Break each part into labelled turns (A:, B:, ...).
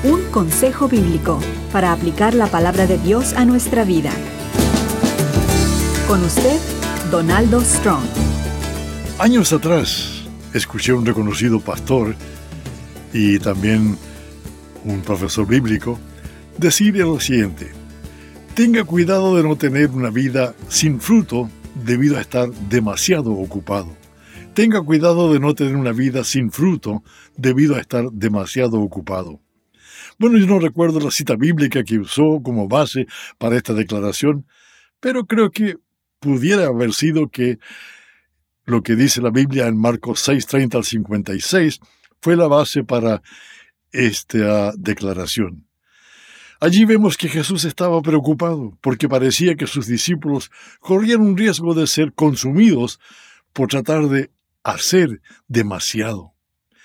A: Un consejo bíblico para aplicar la palabra de Dios a nuestra vida. Con usted, Donaldo Strong.
B: Años atrás, escuché a un reconocido pastor y también un profesor bíblico decir lo siguiente: tenga cuidado de no tener una vida sin fruto debido a estar demasiado ocupado. Tenga cuidado de no tener una vida sin fruto debido a estar demasiado ocupado. Bueno, yo no recuerdo la cita bíblica que usó como base para esta declaración, pero creo que pudiera haber sido que lo que dice la Biblia en Marcos 6:30 al 56 fue la base para esta declaración. Allí vemos que Jesús estaba preocupado porque parecía que sus discípulos corrían un riesgo de ser consumidos por tratar de hacer demasiado.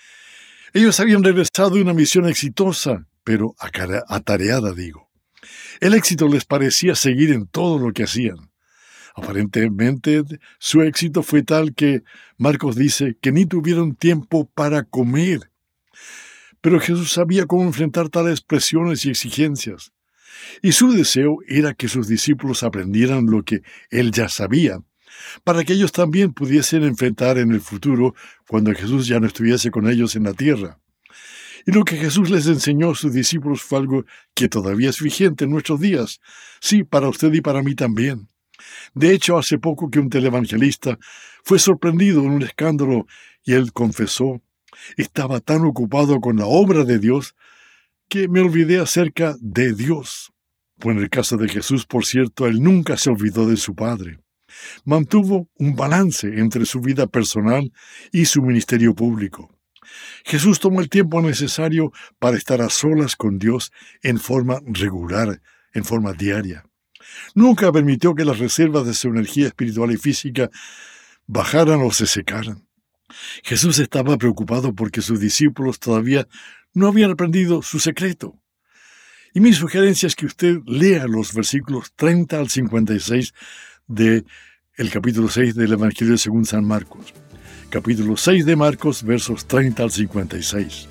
B: Ellos habían regresado de una misión exitosa, pero atareada, digo. El éxito les parecía seguir en todo lo que hacían. Aparentemente, su éxito fue tal que Marcos dice que ni tuvieron tiempo para comer. Pero Jesús sabía cómo enfrentar tales presiones y exigencias. Y su deseo era que sus discípulos aprendieran lo que él ya sabía, para que ellos también pudiesen enfrentar en el futuro cuando Jesús ya no estuviese con ellos en la tierra. Y lo que Jesús les enseñó a sus discípulos fue algo que todavía es vigente en nuestros días. Sí, para usted y para mí también. De hecho, hace poco que un televangelista fue sorprendido en un escándalo y él confesó: estaba tan ocupado con la obra de Dios que me olvidé acerca de Dios. Pues en el caso de Jesús, por cierto, él nunca se olvidó de su Padre. Mantuvo un balance entre su vida personal y su ministerio público. Jesús tomó el tiempo necesario para estar a solas con Dios en forma regular, en forma diaria. Nunca permitió que las reservas de su energía espiritual y física bajaran o se secaran. Jesús estaba preocupado porque sus discípulos todavía no habían aprendido su secreto. Y mi sugerencia es que usted lea los versículos 30 al 56 del capítulo 6 del Evangelio según San Marcos. Capítulo 6 de Marcos, versos 30 al 56.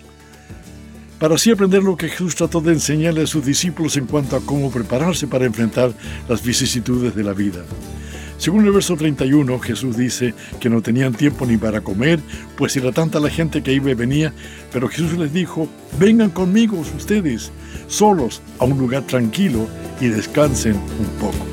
B: Para así aprender lo que Jesús trató de enseñarle a sus discípulos en cuanto a cómo prepararse para enfrentar las vicisitudes de la vida. Según el verso 31, Jesús dice que no tenían tiempo ni para comer, pues era tanta la gente que iba y venía, pero Jesús les dijo: vengan conmigo ustedes, solos, a un lugar tranquilo y descansen un poco.